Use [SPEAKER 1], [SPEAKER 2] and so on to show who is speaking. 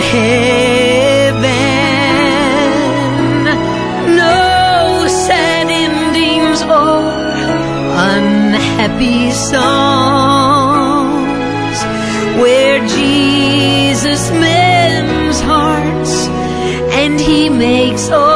[SPEAKER 1] heaven. No sad endings or unhappy songs, where Jesus mends hearts and he makes all